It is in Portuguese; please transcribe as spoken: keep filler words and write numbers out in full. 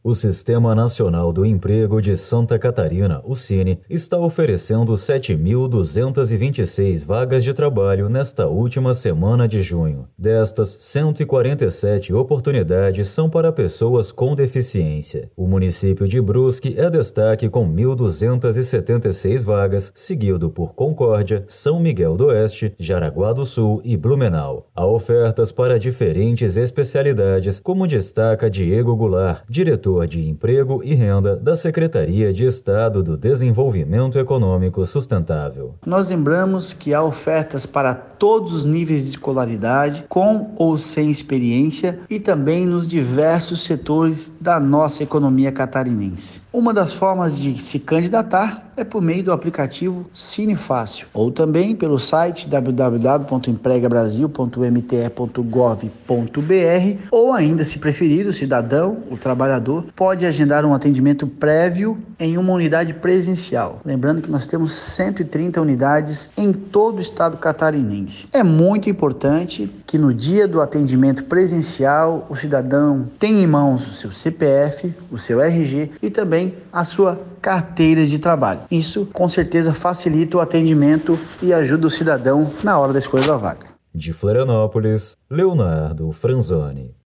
O Sistema Nacional do Emprego de Santa Catarina, o Sine, está oferecendo sete mil duzentas e vinte e seis vagas de trabalho nesta última semana de junho. Destas, cento e quarenta e sete oportunidades são para pessoas com deficiência. O município de Brusque é destaque com mil duzentas e setenta e seis vagas, seguido por Concórdia, São Miguel do Oeste, Jaraguá do Sul e Blumenau. Há ofertas para diferentes especialidades, como destaca Diego Goulart, diretor de Emprego e Renda da Secretaria de Estado do Desenvolvimento Econômico Sustentável. Nós lembramos que há ofertas para todos os níveis de escolaridade, com ou sem experiência, e também nos diversos setores da nossa economia catarinense. Uma das formas de se candidatar é por meio do aplicativo Sine Fácil, ou também pelo site w w w ponto emprega brasil ponto m t e ponto gov ponto b r, ou ainda, se preferir, o cidadão, o trabalhador, pode agendar um atendimento prévio em uma unidade presencial. Lembrando que nós temos cento e trinta unidades em todo o estado catarinense. É muito importante que no dia do atendimento presencial o cidadão tenha em mãos o seu C P F, o seu R G e também a sua carteira de trabalho. Isso com certeza facilita o atendimento e ajuda o cidadão na hora da escolha da vaga. De Florianópolis, Leonardo Franzoni.